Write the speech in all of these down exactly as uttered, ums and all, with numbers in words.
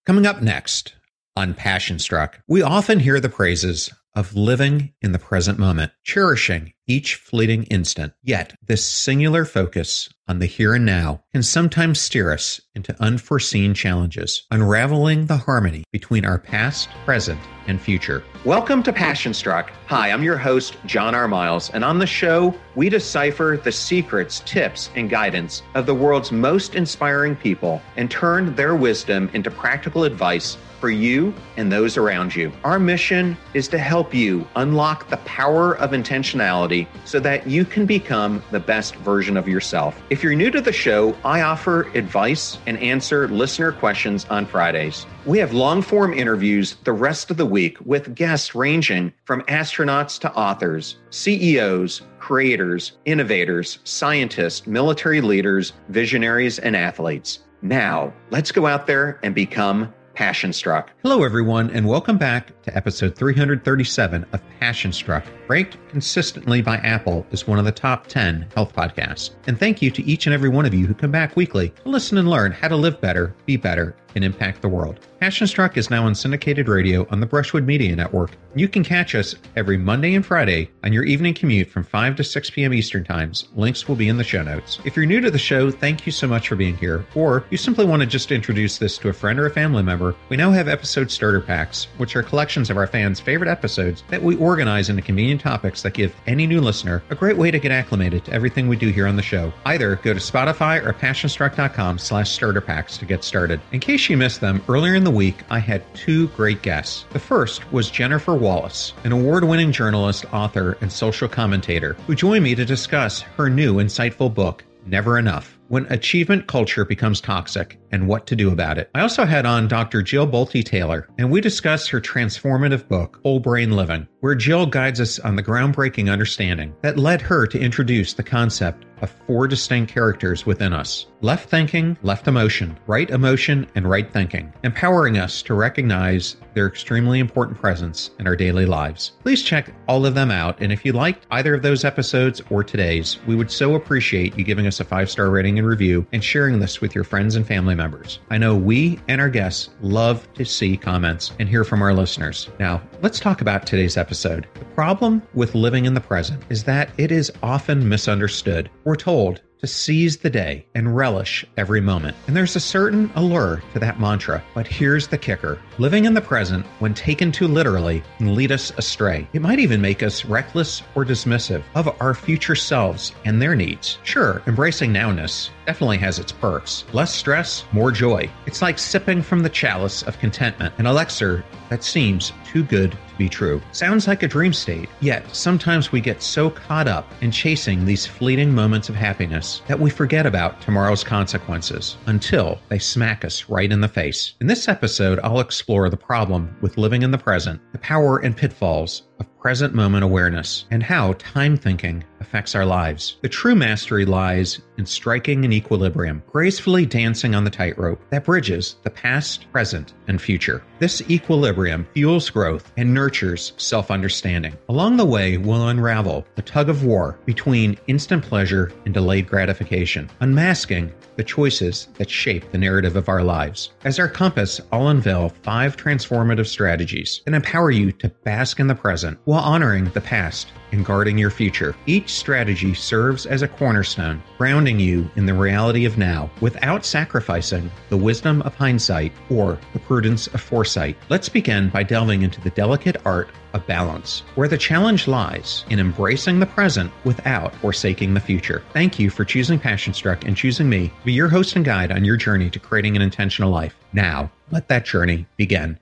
Coming up next on Passion Struck, we often hear the praises of living in the present moment, cherishing each fleeting instant. Yet, this singular focus on the here and now can sometimes steer us into unforeseen challenges, unraveling the harmony between our past, present, and future. Welcome to Passion Struck. Hi, I'm your host, John R. Miles, and on the show, we decipher the secrets, tips, and guidance of the world's most inspiring people and turn their wisdom into practical advice for you and those around you. Our mission is to help you unlock the power of intentionality so that you can become the best version of yourself. If you're new to the show, I offer advice and answer listener questions on Fridays. We have long-form interviews the rest of the week with guests ranging from astronauts to authors, C E Os, creators, innovators, scientists, military leaders, visionaries, and athletes. Now, let's go out there and become Passion Struck. Hello, everyone, and welcome back to episode three hundred thirty-seven of Passion Struck, ranked consistently by Apple as one of the top ten health podcasts. And thank you to each and every one of you who come back weekly to listen and learn how to live better, be better, and impact the world. Passion Struck is now on syndicated radio on the Brushwood Media Network. You can catch us every Monday and Friday on your evening commute from five to six p.m. Eastern Times. Links will be in the show notes. If you're new to the show, thank you so much for being here. Or you simply want to just introduce this to a friend or a family member, we now have episode starter packs, which are collections of our fans' favorite episodes that we organize into convenient topics that give any new listener a great way to get acclimated to everything we do here on the show. Either go to Spotify or passionstruck.com slash starter packs to get started. In case you missed them, earlier in the week, I had two great guests. The first was Jennifer Wallace, an award-winning journalist, author, and social commentator, who joined me to discuss her new insightful book, Never Enough: When Achievement Culture Becomes Toxic and What to Do About It. I also had on Doctor Jill Bolte Taylor, and we discussed her transformative book, Whole Brain Living, where Jill guides us on the groundbreaking understanding that led her to introduce the concept of four distinct characters within us: left thinking, left emotion, right emotion, and right thinking, empowering us to recognize their extremely important presence in our daily lives. Please check all of them out, and if you liked either of those episodes or today's, we would so appreciate you giving us a five-star rating and review and sharing this with your friends and family members. I know we and our guests love to see comments and hear from our listeners. Now, let's talk about today's episode. The problem with living in the present is that it is often misunderstood. We're told to seize the day and relish every moment. And there's a certain allure to that mantra. But here's the kicker. Living in the present, when taken too literally, can lead us astray. It might even make us reckless or dismissive of our future selves and their needs. Sure, embracing nowness definitely has its perks. Less stress, more joy. It's like sipping from the chalice of contentment, an elixir that seems too good to be true. Sounds like a dream state, yet sometimes we get so caught up in chasing these fleeting moments of happiness that we forget about tomorrow's consequences until they smack us right in the face. In this episode, I'll explore the problem with living in the present, the power and pitfalls of present moment awareness, and how time thinking affects our lives. The true mastery lies in striking an equilibrium, gracefully dancing on the tightrope that bridges the past, present, and future. This equilibrium fuels growth and nurtures self-understanding. Along the way, we'll unravel the tug of war between instant pleasure and delayed gratification, unmasking the choices that shape the narrative of our lives. As our compass, I'll unveil five transformative strategies that empower you to bask in the present while honoring the past and guarding your future. Each strategy serves as a cornerstone, grounding you in the reality of now without sacrificing the wisdom of hindsight or the prudence of foresight. Let's begin by delving into the delicate art of balance, where the challenge lies in embracing the present without forsaking the future. Thank you for choosing Passion Struck and choosing me to be your host and guide on your journey to creating an intentional life. Now, let that journey begin.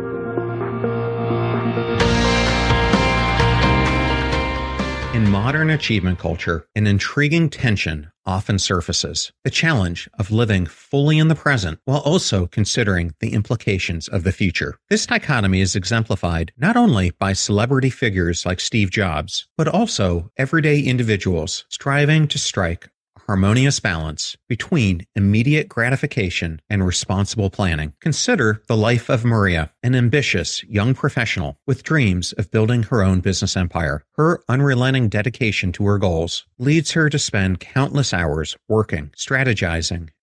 In modern achievement culture, an intriguing tension often surfaces: the challenge of living fully in the present while also considering the implications of the future. This dichotomy is exemplified not only by celebrity figures like Steve Jobs, but also everyday individuals striving to strike harmonious balance between immediate gratification and responsible planning. Consider the life of Maria, an ambitious young professional with dreams of building her own business empire. Her unrelenting dedication to her goals leads her to spend countless hours working, strategizing,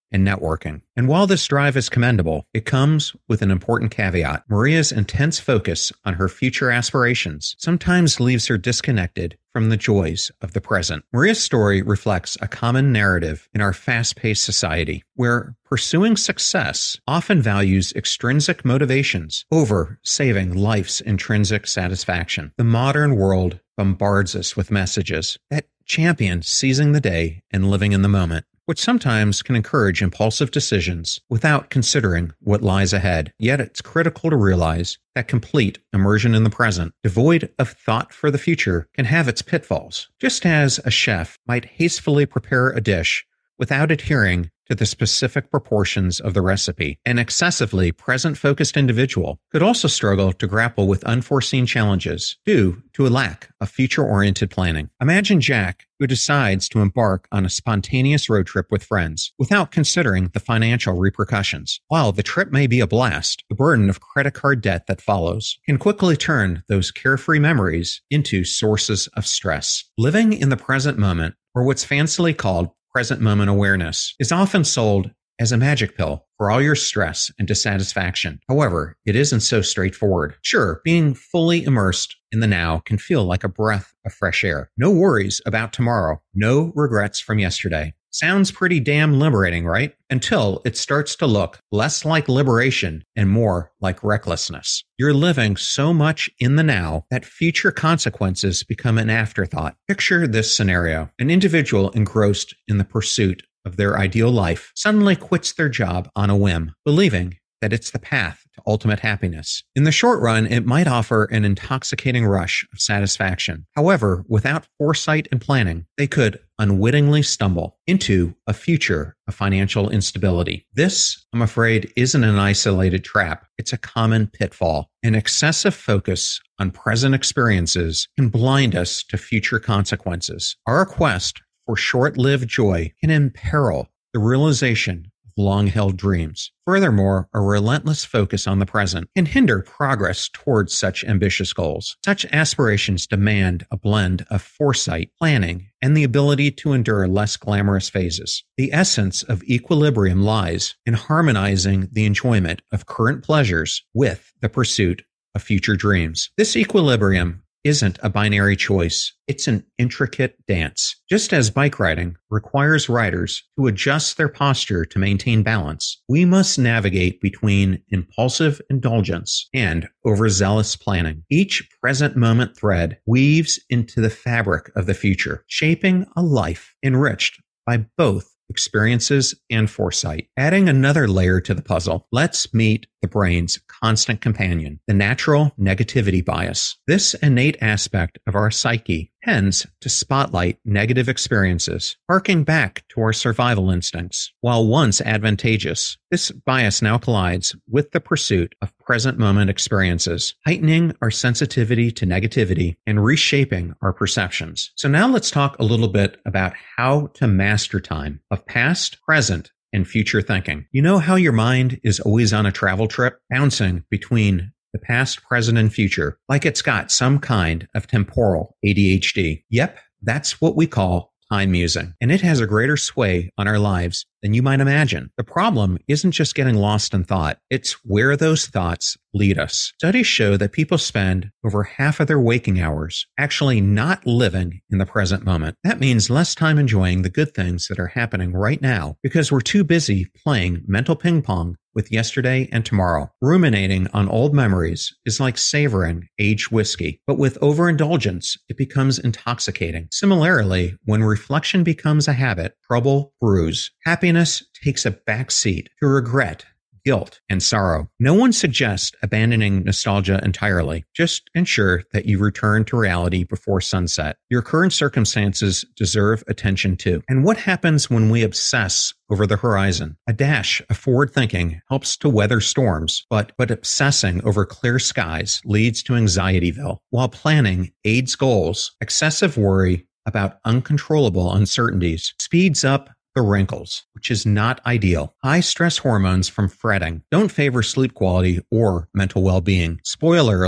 and networking. And while this drive is commendable, it comes with an important caveat. Maria's intense focus on her future aspirations sometimes leaves her disconnected from the joys of the present. Maria's story reflects a common narrative in our fast-paced society, where pursuing success often values extrinsic motivations over saving life's intrinsic satisfaction. The modern world bombards us with messages that champion seizing the day and living in the moment, which sometimes can encourage impulsive decisions without considering what lies ahead. Yet it's critical to realize that complete immersion in the present, devoid of thought for the future, can have its pitfalls. Just as a chef might hastily prepare a dish without adhering to the specific proportions of the recipe, an excessively present-focused individual could also struggle to grapple with unforeseen challenges due to a lack of future-oriented planning. Imagine Jack, who decides to embark on a spontaneous road trip with friends without considering the financial repercussions. While the trip may be a blast, the burden of credit card debt that follows can quickly turn those carefree memories into sources of stress. Living in the present moment, or what's fancily called present moment awareness, is often sold as a magic pill for all your stress and dissatisfaction. However, it isn't so straightforward. Sure, being fully immersed in the now can feel like a breath of fresh air. No worries about tomorrow. No regrets from yesterday. Sounds pretty damn liberating, right? Until it starts to look less like liberation and more like recklessness. You're living so much in the now that future consequences become an afterthought. Picture this scenario. An individual engrossed in the pursuit of their ideal life suddenly quits their job on a whim, believing that it's the path to ultimate happiness. In the short run, it might offer an intoxicating rush of satisfaction. However, without foresight and planning, they could unwittingly stumble into a future of financial instability. This, I'm afraid, isn't an isolated trap. It's a common pitfall. An excessive focus on present experiences can blind us to future consequences. Our quest for short-lived joy can imperil the realization long-held dreams. Furthermore, a relentless focus on the present can hinder progress towards such ambitious goals. Such aspirations demand a blend of foresight, planning, and the ability to endure less glamorous phases. The essence of equilibrium lies in harmonizing the enjoyment of current pleasures with the pursuit of future dreams. This equilibrium isn't a binary choice. It's an intricate dance. Just as bike riding requires riders to adjust their posture to maintain balance, we must navigate between impulsive indulgence and overzealous planning. Each present moment thread weaves into the fabric of the future, shaping a life enriched by both experiences and foresight. Adding another layer to the puzzle, let's meet the brain's constant companion, the natural negativity bias. This innate aspect of our psyche tends to spotlight negative experiences, harking back to our survival instincts. While once advantageous, this bias now collides with the pursuit of present moment experiences, heightening our sensitivity to negativity and reshaping our perceptions. So now let's talk a little bit about how to master time of past, present, and future thinking. You know how your mind is always on a travel trip, bouncing between the past, present, and future, like it's got some kind of temporal A D H D. Yep, that's what we call time musing, and it has a greater sway on our lives than you might imagine. The problem isn't just getting lost in thought, it's where those thoughts lead us. Studies show that people spend over half of their waking hours actually not living in the present moment. That means less time enjoying the good things that are happening right now because we're too busy playing mental ping pong with yesterday and tomorrow. Ruminating on old memories is like savoring aged whiskey, but with overindulgence, it becomes intoxicating. Similarly, when reflection becomes a habit, trouble brews. Happiness takes a back seat to regret, guilt, and sorrow. No one suggests abandoning nostalgia entirely. Just ensure that you return to reality before sunset. Your current circumstances deserve attention too. And what happens when we obsess over the horizon? A dash of forward thinking helps to weather storms, but, but obsessing over clear skies leads to anxietyville. While planning aids goals, excessive worry about uncontrollable uncertainties speeds up the wrinkles, which is not ideal. High stress hormones from fretting don't favor sleep quality or mental well-being. Spoiler alert,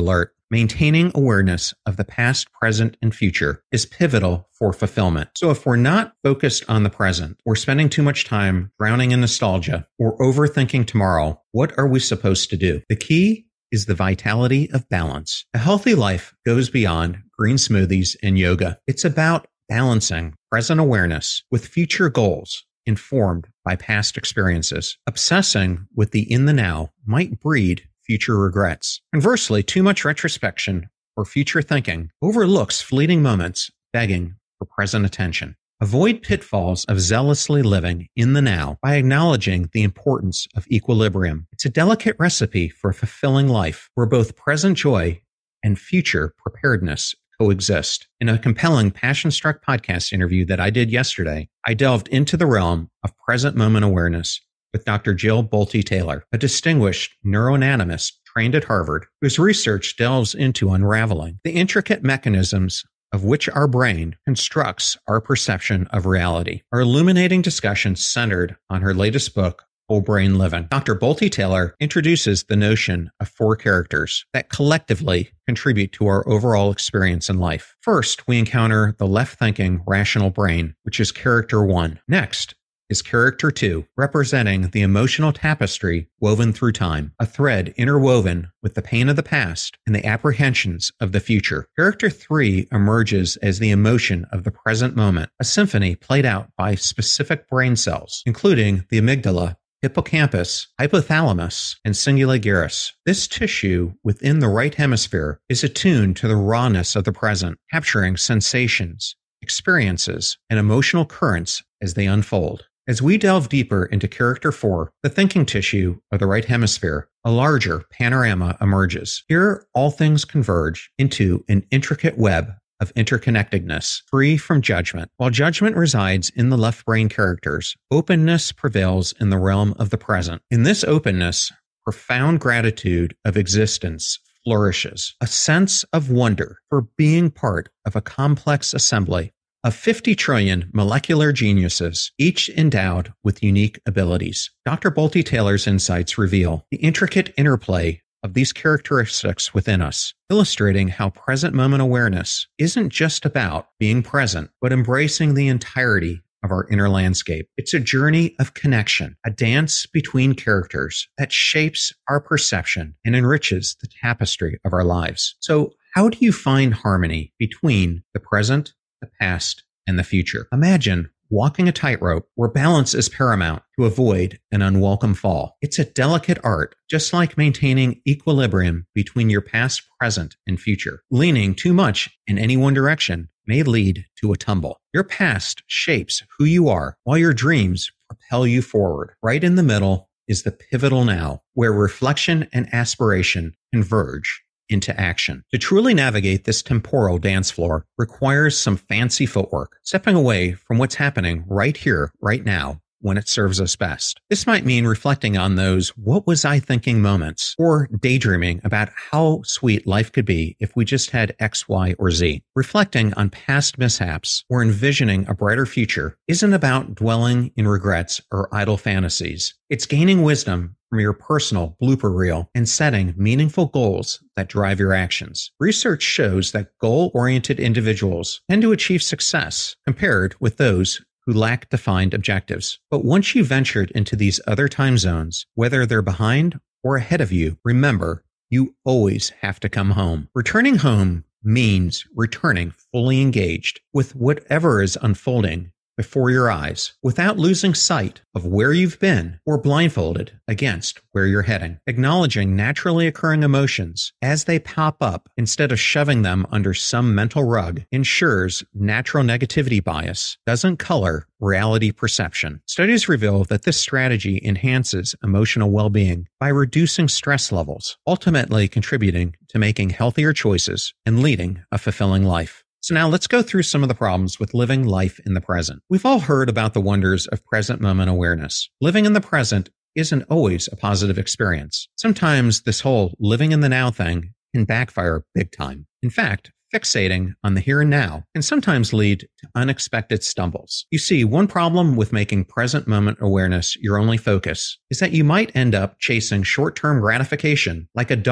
maintaining awareness of the past, present, and future is pivotal for fulfillment. So if we're not focused on the present, we're spending too much time drowning in nostalgia or overthinking tomorrow, what are we supposed to do? The key is the vitality of balance. A healthy life goes beyond green smoothies and yoga. It's about balancing present awareness with future goals informed by past experiences. Obsessing with the in the now might breed future regrets. Conversely, too much retrospection or future thinking overlooks fleeting moments, begging for present attention. Avoid pitfalls of zealously living in the now by acknowledging the importance of equilibrium. It's a delicate recipe for a fulfilling life where both present joy and future preparedness coexist. In a compelling Passion Struck podcast interview that I did yesterday, I delved into the realm of present moment awareness with Doctor Jill Bolte Taylor, a distinguished neuroanatomist trained at Harvard, whose research delves into unraveling the intricate mechanisms of which our brain constructs our perception of reality. Our illuminating discussion centered on her latest book, Whole Brain Living. Doctor Bolte Taylor introduces the notion of four characters that collectively contribute to our overall experience in life. First, we encounter the left-thinking rational brain, which is character one. Next is character two, representing the emotional tapestry woven through time, a thread interwoven with the pain of the past and the apprehensions of the future. Character three emerges as the emotion of the present moment, a symphony played out by specific brain cells, including the amygdala, hippocampus, hypothalamus, and cingula gyrus. This tissue within the right hemisphere is attuned to the rawness of the present, capturing sensations, experiences, and emotional currents as they unfold. As we delve deeper into character four, the thinking tissue of the right hemisphere, a larger panorama emerges. Here, all things converge into an intricate web of interconnectedness, free from judgment. While judgment resides in the left brain characters, openness prevails in the realm of the present. In this openness, profound gratitude of existence flourishes, a sense of wonder for being part of a complex assembly of fifty trillion molecular geniuses, each endowed with unique abilities. Doctor Bolte Taylor's insights reveal the intricate interplay of these characteristics within us, illustrating how present moment awareness isn't just about being present, but embracing the entirety of our inner landscape. It's a journey of connection, a dance between characters that shapes our perception and enriches the tapestry of our lives. So, how do you find harmony between the present, the past, and the future? Imagine walking a tightrope where balance is paramount to avoid an unwelcome fall. It's a delicate art, just like maintaining equilibrium between your past, present, and future. Leaning too much in any one direction may lead to a tumble. Your past shapes who you are, while your dreams propel you forward. Right in the middle is the pivotal now, where reflection and aspiration converge into action. To truly navigate this temporal dance floor requires some fancy footwork, stepping away from what's happening right here, right now, when it serves us best. This might mean reflecting on those "what was I thinking" moments, or daydreaming about how sweet life could be if we just had X, Y, or Z. Reflecting on past mishaps or envisioning a brighter future isn't about dwelling in regrets or idle fantasies. It's gaining wisdom from your personal blooper reel and setting meaningful goals that drive your actions. Research shows that goal-oriented individuals tend to achieve success compared with those who lack defined objectives. But once you ventured into these other time zones, whether they're behind or ahead of you, remember, you always have to come home. Returning home means returning fully engaged with whatever is unfolding before your eyes, without losing sight of where you've been or blindfolded against where you're heading. Acknowledging naturally occurring emotions as they pop up instead of shoving them under some mental rug ensures natural negativity bias doesn't color reality perception. Studies reveal that this strategy enhances emotional well-being by reducing stress levels, ultimately contributing to making healthier choices and leading a fulfilling life. So now let's go through some of the problems with living life in the present. We've all heard about the wonders of present moment awareness. Living in the present isn't always a positive experience. Sometimes this whole living in the now thing can backfire big time. In fact, fixating on the here and now can sometimes lead to unexpected stumbles. You see, one problem with making present moment awareness your only focus is that you might end up chasing short-term gratification like a dog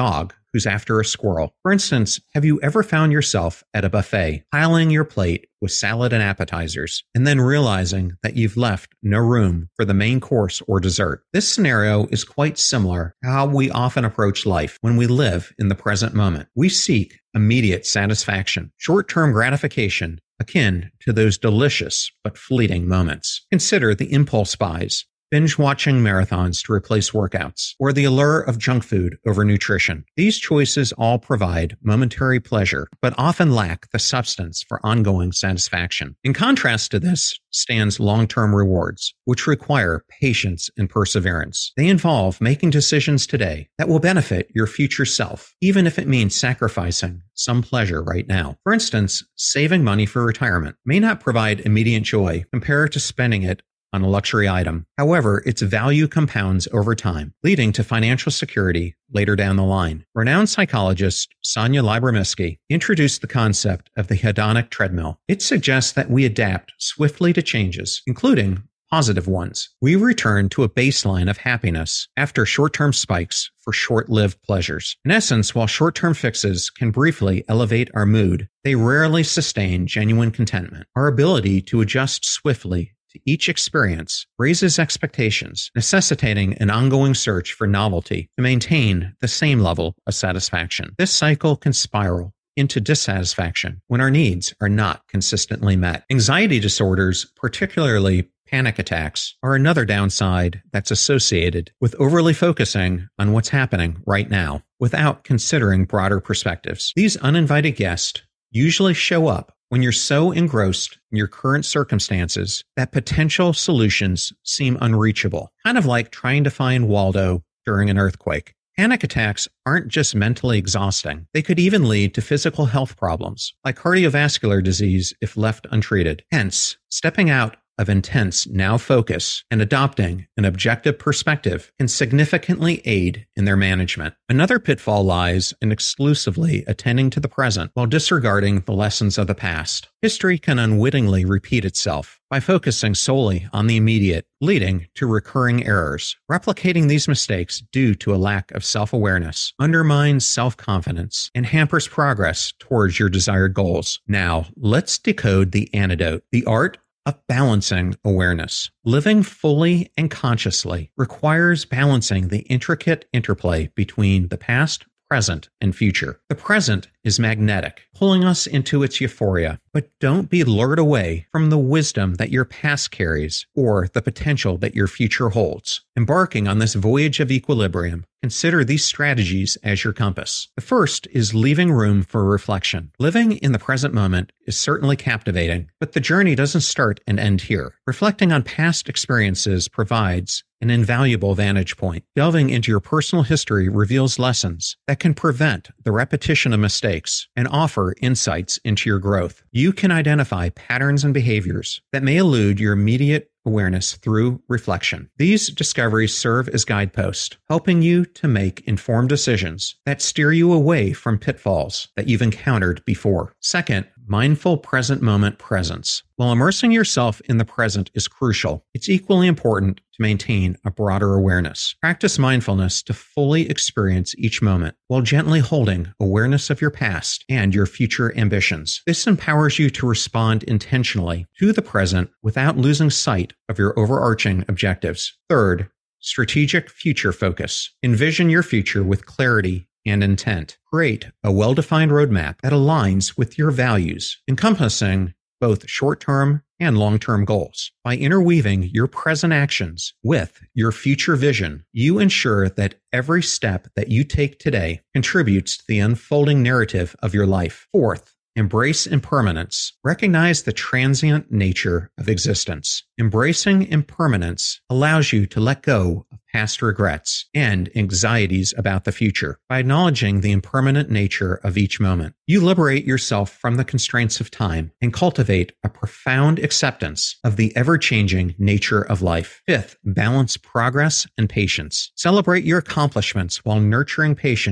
who's after a squirrel. For instance, have you ever found yourself at a buffet, piling your plate with salad and appetizers, and then realizing that you've left no room for the main course or dessert? This scenario is quite similar to how we often approach life when we live in the present moment. We seek immediate satisfaction, short-term gratification, akin to those delicious but fleeting moments. Consider the impulse buys, binge-watching marathons to replace workouts, or the allure of junk food over nutrition. These choices all provide momentary pleasure, but often lack the substance for ongoing satisfaction. In contrast to this stands long-term rewards, which require patience and perseverance. They involve making decisions today that will benefit your future self, even if it means sacrificing some pleasure right now. For instance, saving money for retirement may not provide immediate joy compared to spending it on a luxury item. However, its value compounds over time, leading to financial security later down the line. Renowned psychologist Sonia Lyubomirsky introduced the concept of the hedonic treadmill. It suggests that we adapt swiftly to changes, including positive ones. We return to a baseline of happiness after short-term spikes for short-lived pleasures. In essence, while short-term fixes can briefly elevate our mood, they rarely sustain genuine contentment. Our ability to adjust swiftly to each experience raises expectations, necessitating an ongoing search for novelty to maintain the same level of satisfaction. This cycle can spiral into dissatisfaction when our needs are not consistently met. Anxiety disorders, particularly panic attacks, are another downside that's associated with overly focusing on what's happening right now without considering broader perspectives. These uninvited guests usually show up when you're so engrossed in your current circumstances that potential solutions seem unreachable, kind of like trying to find Waldo during an earthquake. Panic attacks aren't just mentally exhausting. They could even lead to physical health problems, like cardiovascular disease if left untreated. Hence, stepping out of intense now focus and adopting an objective perspective can significantly aid in their management. Another pitfall lies in exclusively attending to the present while disregarding the lessons of the past. History can unwittingly repeat itself by focusing solely on the immediate, leading to recurring errors. Replicating these mistakes due to a lack of self-awareness undermines self-confidence and hampers progress towards your desired goals. Now, let's decode the antidote, the art of balancing awareness. Living fully and consciously requires balancing the intricate interplay between the past, present, and future. The present is magnetic, pulling us into its euphoria, but don't be lured away from the wisdom that your past carries or the potential that your future holds. Embarking on this voyage of equilibrium, consider these strategies as your compass. The first is leaving room for reflection. Living in the present moment is certainly captivating, but the journey doesn't start and end here. Reflecting on past experiences provides an invaluable vantage point. Delving into your personal history reveals lessons that can prevent the repetition of mistakes and offer insights into your growth. You can identify patterns and behaviors that may elude your immediate awareness through reflection. These discoveries serve as guideposts, helping you to make informed decisions that steer you away from pitfalls that you've encountered before. Second, mindful present moment presence. While immersing yourself in the present is crucial, it's equally important to maintain a broader awareness. Practice mindfulness to fully experience each moment while gently holding awareness of your past and your future ambitions. This empowers you to respond intentionally to the present without losing sight of your overarching objectives. Third, strategic future focus. Envision your future with clarity and intent. Create a well-defined roadmap that aligns with your values, encompassing both short-term and long-term goals. By interweaving your present actions with your future vision, you ensure that every step that you take today contributes to the unfolding narrative of your life. Fourth, embrace impermanence. Recognize the transient nature of existence. Embracing impermanence allows you to let go of past regrets and anxieties about the future. By acknowledging the impermanent nature of each moment, you liberate yourself from the constraints of time and cultivate a profound acceptance of the ever-changing nature of life. Fifth, balance progress and patience. Celebrate your accomplishments while nurturing patience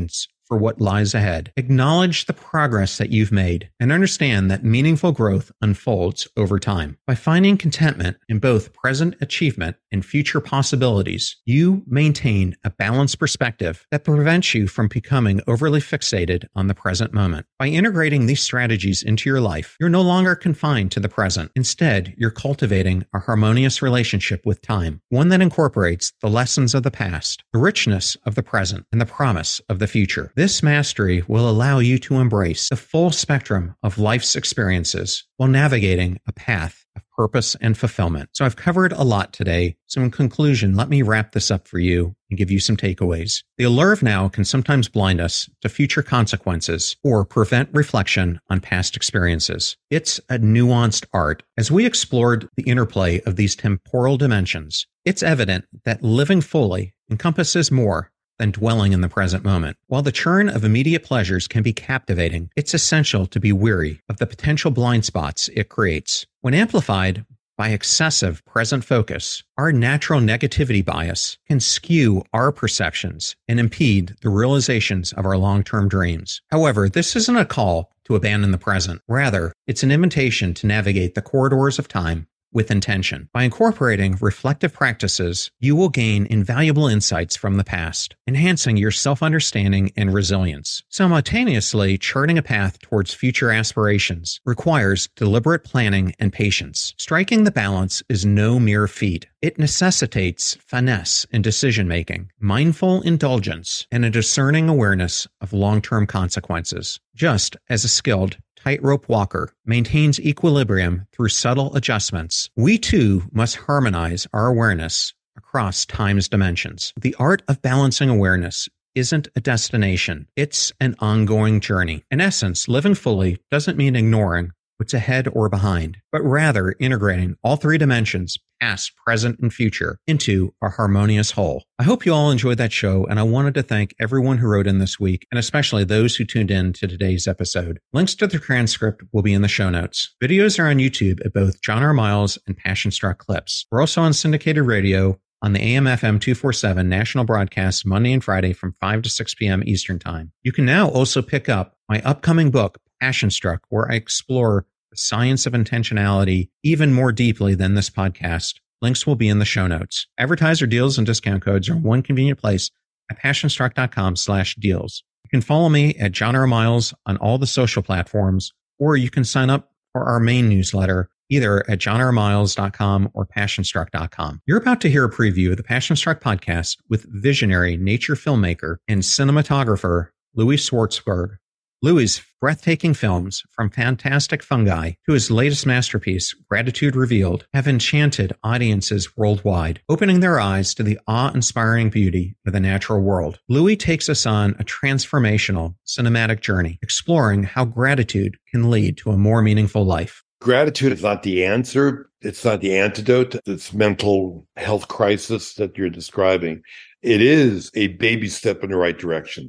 for what lies ahead. Acknowledge the progress that you've made and understand that meaningful growth unfolds over time. By finding contentment in both present achievement and future possibilities, you maintain a balanced perspective that prevents you from becoming overly fixated on the present moment. By integrating these strategies into your life, you're no longer confined to the present. Instead, you're cultivating a harmonious relationship with time, one that incorporates the lessons of the past, the richness of the present, and the promise of the future. This mastery will allow you to embrace the full spectrum of life's experiences while navigating a path of purpose and fulfillment. So I've covered a lot today. So in conclusion, let me wrap this up for you and give you some takeaways. The allure of now can sometimes blind us to future consequences or prevent reflection on past experiences. It's a nuanced art. As we explored the interplay of these temporal dimensions, it's evident that living fully encompasses more than dwelling in the present moment. While the churn of immediate pleasures can be captivating, it's essential to be wary of the potential blind spots it creates. When amplified by excessive present focus, our natural negativity bias can skew our perceptions and impede the realizations of our long-term dreams. However, this isn't a call to abandon the present. Rather, it's an invitation to navigate the corridors of time with intention. By incorporating reflective practices, you will gain invaluable insights from the past, enhancing your self-understanding and resilience. Simultaneously, charting a path towards future aspirations requires deliberate planning and patience. Striking the balance is no mere feat. It necessitates finesse in decision-making, mindful indulgence, and a discerning awareness of long-term consequences. Just as a skilled tightrope walker maintains equilibrium through subtle adjustments, we too must harmonize our awareness across time's dimensions. The art of balancing awareness isn't a destination, it's an ongoing journey. In essence, living fully doesn't mean ignoring what's ahead or behind, but rather integrating all three dimensions, past, present, and future, into a harmonious whole. I hope you all enjoyed that show, and I wanted to thank everyone who wrote in this week, and especially those who tuned in to today's episode. Links to the transcript will be in the show notes. Videos are on YouTube at both John R. Miles and Passion Struck Clips. We're also on syndicated radio on the A M F M two forty-seven national broadcast Monday and Friday from five to six p.m. Eastern Time. You can now also pick up my upcoming book, Passion Struck, where I explore the science of intentionality even more deeply than this podcast. Links will be in the show notes. Advertiser deals and discount codes are in one convenient place at passionstruck.com slash deals. You can follow me at John R. Miles on all the social platforms, or you can sign up for our main newsletter either at john r miles dot com or passionstruck dot com. You're about to hear a preview of the Passion Struck podcast with visionary nature filmmaker and cinematographer Louis Schwartzberg. Louis' breathtaking films, from Fantastic Fungi to his latest masterpiece, Gratitude Revealed, have enchanted audiences worldwide, opening their eyes to the awe-inspiring beauty of the natural world. Louis takes us on a transformational cinematic journey, exploring how gratitude can lead to a more meaningful life. Gratitude is not the answer. It's not the antidote to this mental health crisis that you're describing. It is a baby step in the right direction,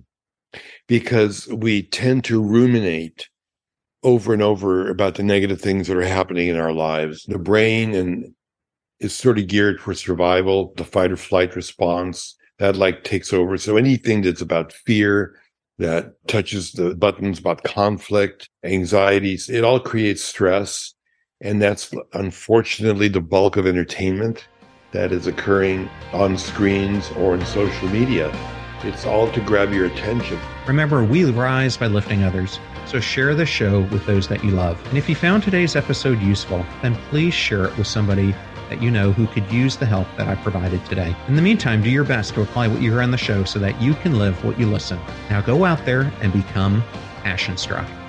because we tend to ruminate over and over about the negative things that are happening in our lives. The brain and is sort of geared for survival, the fight or flight response, that like takes over. So anything that's about fear, that touches the buttons about conflict, anxieties, it all creates stress. And that's unfortunately the bulk of entertainment that is occurring on screens or in social media. It's all to grab your attention. Remember, we rise by lifting others, so share the show with those that you love. And if you found today's episode useful, then please share it with somebody that you know who could use the help that I provided today. In the meantime, do your best to apply what you hear on the show so that you can live what you listen. Now go out there and become passion struck.